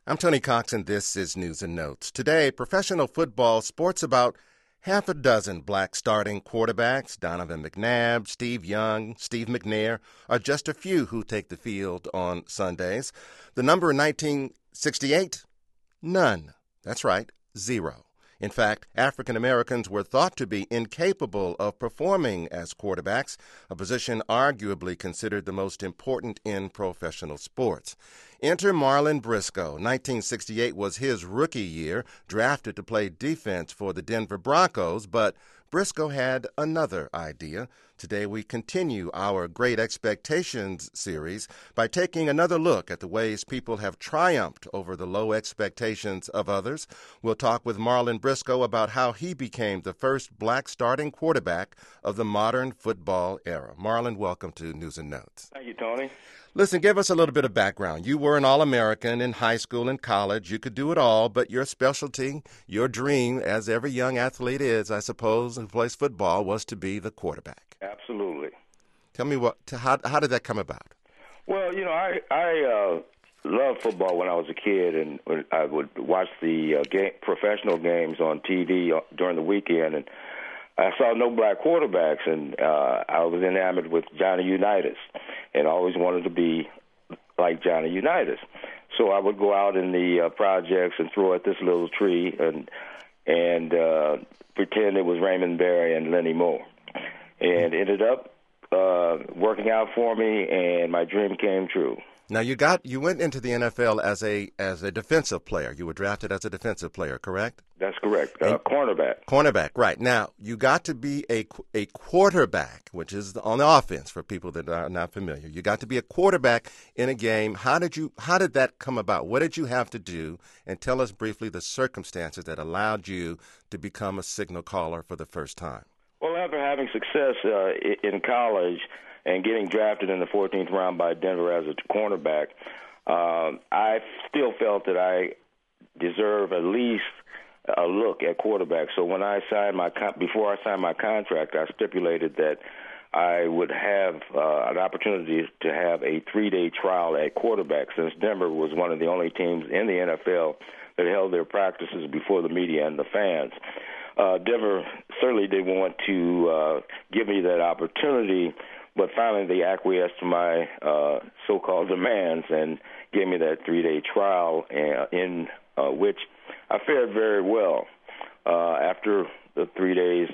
I'm Tony Cox, and this is News and Notes. Today, professional football sports about half a dozen black starting quarterbacks. Donovan McNabb, Steve Young, Steve McNair are just a few who take the field on Sundays. The number in 1968? None. That's right, 0. In fact, African Americans were thought to be incapable of performing as quarterbacks, a position arguably considered the most important in professional sports. Enter Marlin Briscoe. 1968 was his rookie year, drafted to play defense for the Denver Broncos, but Briscoe had another idea. Today we continue our Great Expectations series by taking another look at the ways people have triumphed over the low expectations of others. We'll talk with Marlin Briscoe about how he became the first black starting quarterback of the modern football era. Marlin, welcome to News and Notes. Thank you, Tony. Listen, give us a little bit of background. You were an All-American in high school and college. You could do it all, but your specialty, your dream, as every young athlete is, I suppose, who plays football, was to be the quarterback. Absolutely. Tell me how did that come about? Well, I loved football when I was a kid, and when I would watch the professional games on TV during the weekend, and I saw no black quarterbacks, and I was enamored with Johnny Unitas, and I always wanted to be like Johnny Unitas. So I would go out in the projects and throw at this little tree and pretend it was Raymond Berry and Lenny Moore, and ended up working out for me, and my dream came true. Now you went into the NFL as a defensive player. You were drafted as a defensive player, correct? That's correct. Cornerback. Cornerback, right. Now, you got to be a quarterback, which is on the offense for people that are not familiar. You got to be a quarterback in a game. How did that come about? What did you have to do? And tell us briefly the circumstances that allowed you to become a signal caller for the first time. Well, after having success in college and getting drafted in the 14th round by Denver as a cornerback, I still felt that I deserve at least a look at quarterback. So when I signed before I signed my contract, I stipulated that I would have an opportunity to have a 3-day trial at quarterback, since Denver was one of the only teams in the NFL that held their practices before the media and the fans. Denver certainly didn't want to give me that opportunity, but finally they acquiesced to my so-called demands and gave me that 3-day trial, in which I fared very well. After the 3 days,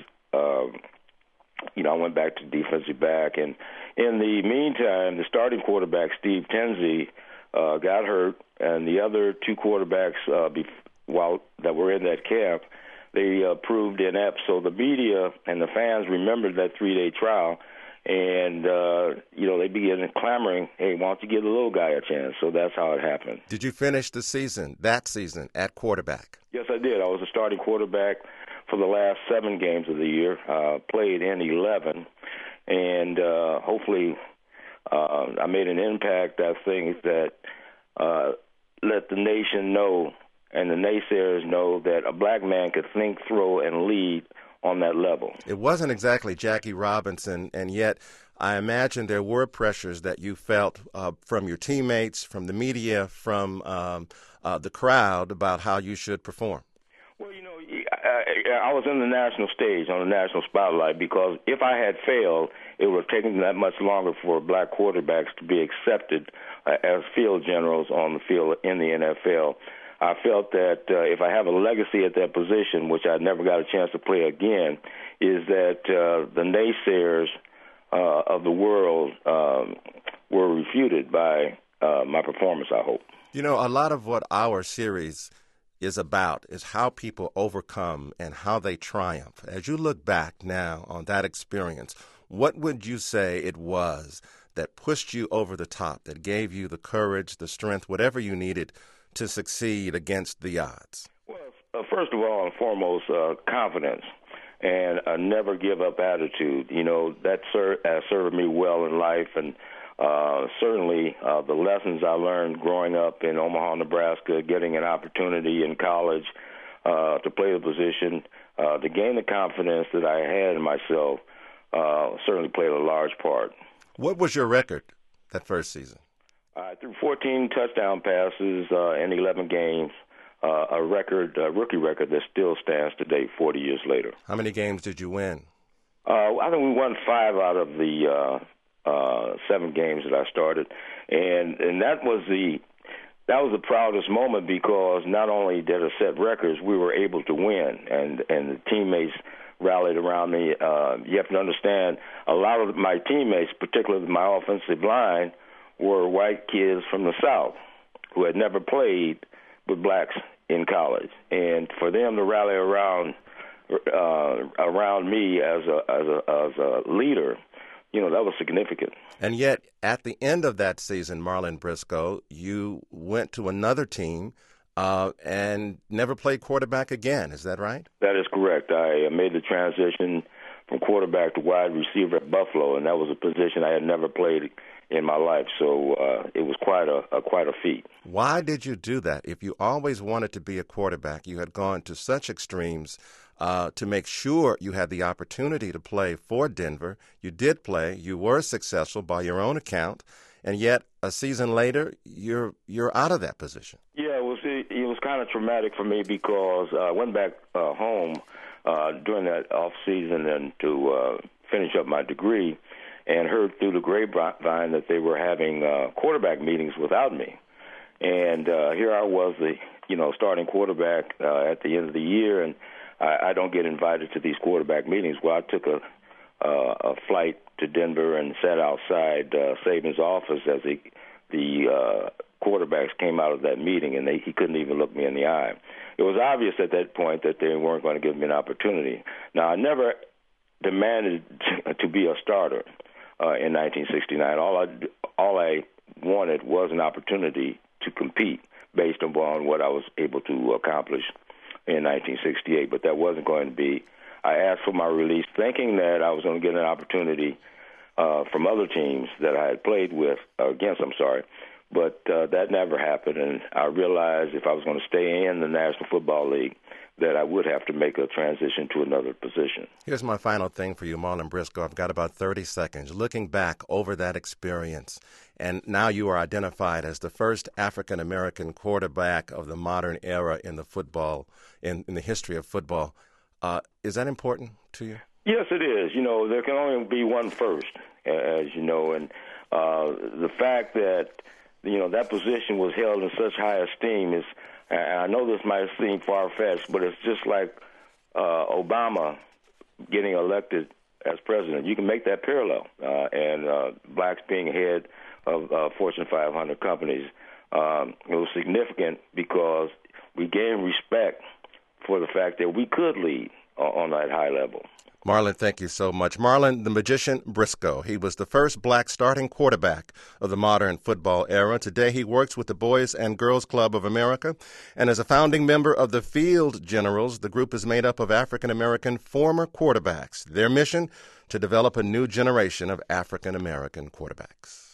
I went back to defensive back, and in the meantime, the starting quarterback, Steve Tenzie, got hurt, and the other two quarterbacks that were in that camp, they proved inept. So the media and the fans remembered that 3-day trial, and, they began clamoring, hey, why don't you give the little guy a chance? So that's how it happened. Did you finish that season, at quarterback? Yes, I did. I was a starting quarterback for the last 7 games of the year, played in 11, and hopefully I made an impact, I think, that let the nation know and the naysayers know that a black man could think, throw, and lead on that level. It wasn't exactly Jackie Robinson, and yet I imagine there were pressures that you felt from your teammates, from the media, from the crowd about how you should perform. Well, I was in the national stage, on the national spotlight, because if I had failed, it would have taken that much longer for black quarterbacks to be accepted as field generals on the field in the NFL. I felt that if I have a legacy at that position, which I never got a chance to play again, is that the naysayers of the world were refuted by my performance, I hope. A lot of what our series is about is how people overcome and how they triumph. As you look back now on that experience, what would you say it was that pushed you over the top, that gave you the courage, the strength, whatever you needed to succeed against the odds? Well, first of all and foremost, confidence and a never give up attitude. That served me well in life, and certainly the lessons I learned growing up in Omaha, Nebraska, getting an opportunity in college to play the position, to gain the confidence that I had in myself, certainly played a large part. What was your record that first season? I threw 14 touchdown passes in 11 games, a rookie record that still stands today, 40 years later. How many games did you win? I think we won 5 out of the 7 games that I started, and that was the proudest moment, because not only did it set records, we were able to win, and the teammates rallied around me. You have to understand, a lot of my teammates, particularly my offensive line, were white kids from the South who had never played with blacks in college, and for them to rally around me as a leader, that was significant. And yet, at the end of that season, Marlin Briscoe, you went to another team and never played quarterback again. Is that right? That is correct. I made the transition from quarterback to wide receiver at Buffalo, and that was a position I had never played in my life. So it was quite a feat. Why did you do that? If you always wanted to be a quarterback, you had gone to such extremes to make sure you had the opportunity to play for Denver. You did play. You were successful by your own account, and yet a season later, you're out of that position. Yeah, it was kind of traumatic for me, because I went back home during that off season and to finish up my degree, and heard through the grapevine that they were having quarterback meetings without me. And here I was, the starting quarterback at the end of the year, and I don't get invited to these quarterback meetings. Well, I took a flight to Denver and sat outside Saban's office as the quarterbacks came out of that meeting, and he couldn't even look me in the eye. It was obvious at that point that they weren't going to give me an opportunity. Now, I never demanded to be a starter in 1969. All I wanted was an opportunity to compete based upon what I was able to accomplish in 1968, but that wasn't going to be. I asked for my release thinking that I was going to get an opportunity from other teams that I had played against, but that never happened, and I realized if I was going to stay in the National Football League that I would have to make a transition to another position. Here's my final thing for you, Marlin Briscoe. I've got about 30 seconds. Looking back over that experience, and now you are identified as the first African-American quarterback of the modern era in the football, in the history of football. Is that important to you? Yes, it is. There can only be one first, as you know, and the fact that, that position was held in such high esteem is, and I know this might seem far-fetched, but it's just like Obama getting elected as president. You can make that parallel. And blacks being head of Fortune 500 companies, it was significant because we gained respect for the fact that we could lead on that high level. Marlin, thank you so much. Marlin, the Magician Briscoe. He was the first black starting quarterback of the modern football era. Today he works with the Boys and Girls Club of America, and as a founding member of the Field Generals, the group is made up of African-American former quarterbacks. Their mission, to develop a new generation of African-American quarterbacks.